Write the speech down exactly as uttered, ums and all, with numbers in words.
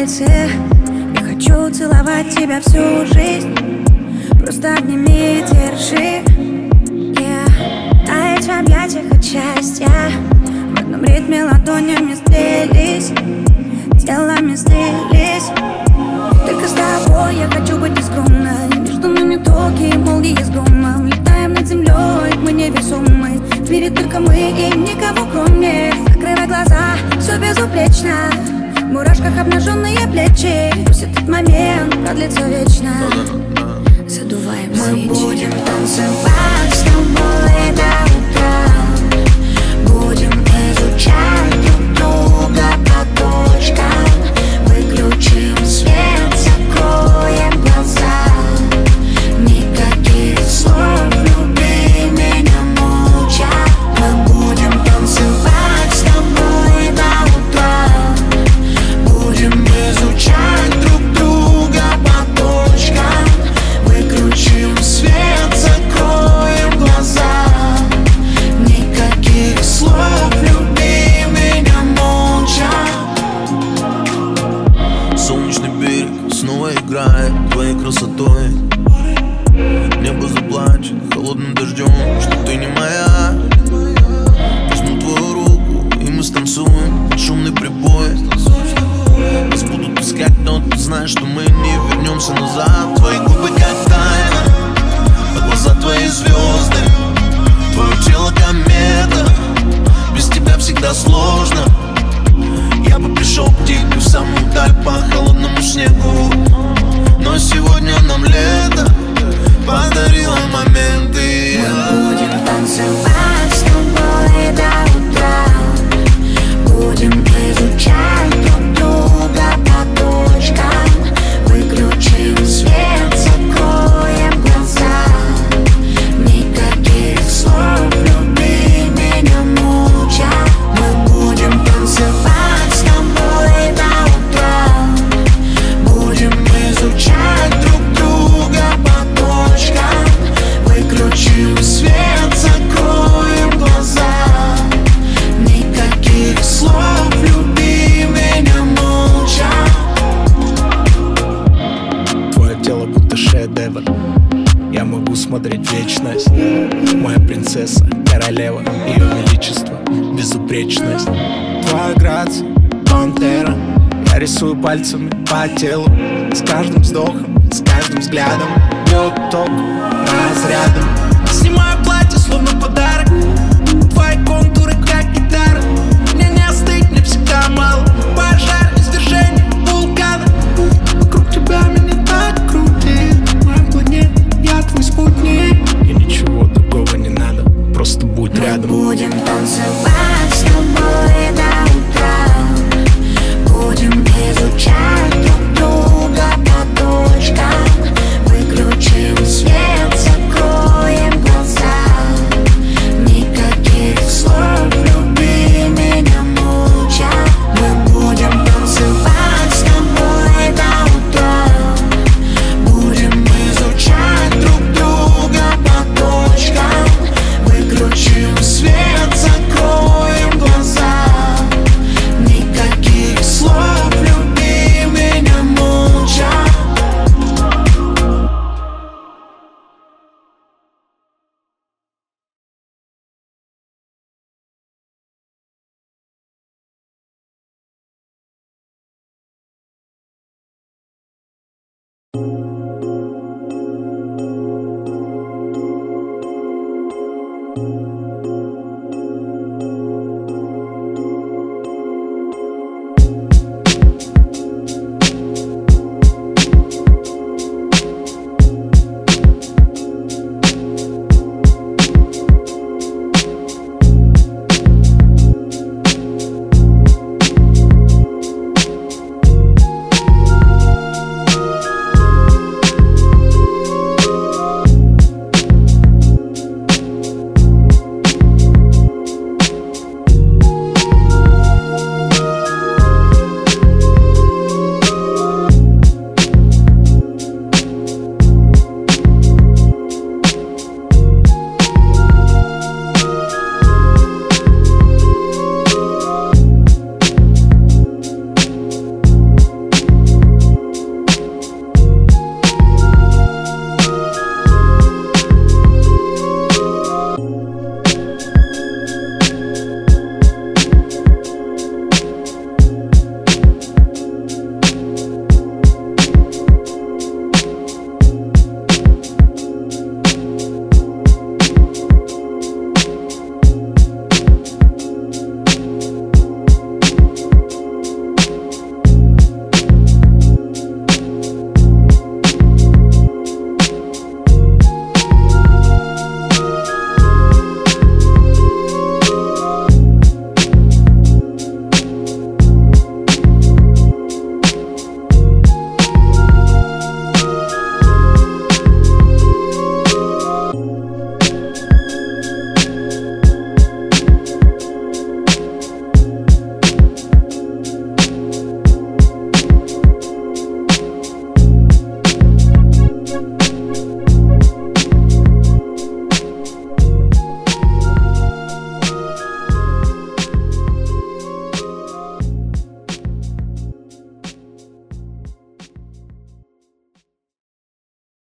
улице. Я хочу целовать тебя всю жизнь. Просто обними и держи, yeah. Таять в объятиях от счастья. В одном ритме ладонями стрелись, телами стрелись. Только с тобой я хочу быть нескромной. Между нами токи и молнии с громом. Летаем над землей, мы невесомы. В мире только мы и никого кроме. Закрывай глаза, все безупречно. В мурашках обнаженные плечи. Пусть этот момент продлится вечно. Задуваем свечи. Мы будем танцевать с тобой до утра. Будем изучать друг друга по точкам. Выключим свет, закроем глаза. Никаких слов, люби меня молча. Мы будем танцевать с тобой до утра. Будем изучать друг друга по точкам. Выключим свет, закроем глаза. Никаких слов, люби меня молча. Солнечный берег снова играет твоей красотой. Небо заплачет холодным дождем, что ты не моя. Возьму твою руку и мы станцуем под шумный прибой. Нас будут искать, но ты знаешь, что мы не вернемся назад. Твои губы как тайна, а глаза твои звезды. Твое тело комета, без тебя всегда сложно. Я бы пришел к тебе в самую даль по холодному снегу. Но сегодня нам лето подарило моменты. Мы будем танцевать с тобой до утра. Будем изучать друг друга по точкам. Выключим свет, закроем глаза. Никаких слов, люби меня молча. Мы будем танцевать с тобой до утра. Будем изучать друг друга по точкам. Выключим свет, закроем глаза. Никаких слов, люби меня молча. Твое тело будто шедевр. Я могу смотреть вечность. Моя принцесса, королева, ее величество, безупречность. Твоя грация, пантера. Я рисую пальцами по телу. С каждым вздохом, с каждым взглядом бьет ток разрядом. Снимаю платье, словно подарок.